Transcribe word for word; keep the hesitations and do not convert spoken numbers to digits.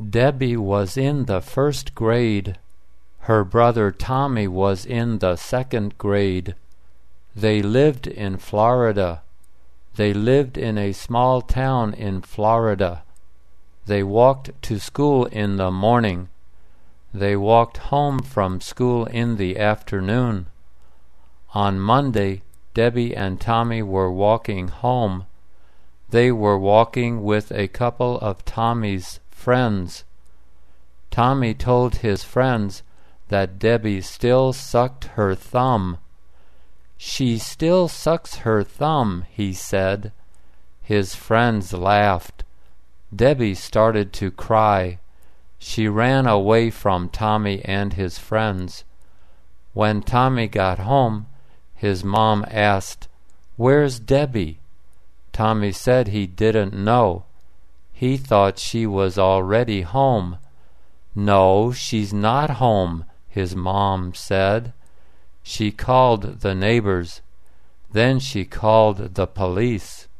Debbie was in the first grade. Her brother Tommy was in the second grade. They lived in Florida. They lived in a small town in Florida. They walked to school in the morning. They walked home from school in the afternoon. On Monday, Debbie and Tommy were walking home. They were walking with a couple of Tommy's friends. Tommy told his friends that Debbie still sucked her thumb. "She still sucks her thumb," he said. His friends laughed. Debbie started to cry. She ran away from Tommy and his friends. When Tommy got home, his mom asked, "Where's Debbie?" Tommy said he didn't know. He thought she was already home. "No, she's not home," his mom said. She called the neighbors. Then she called the police.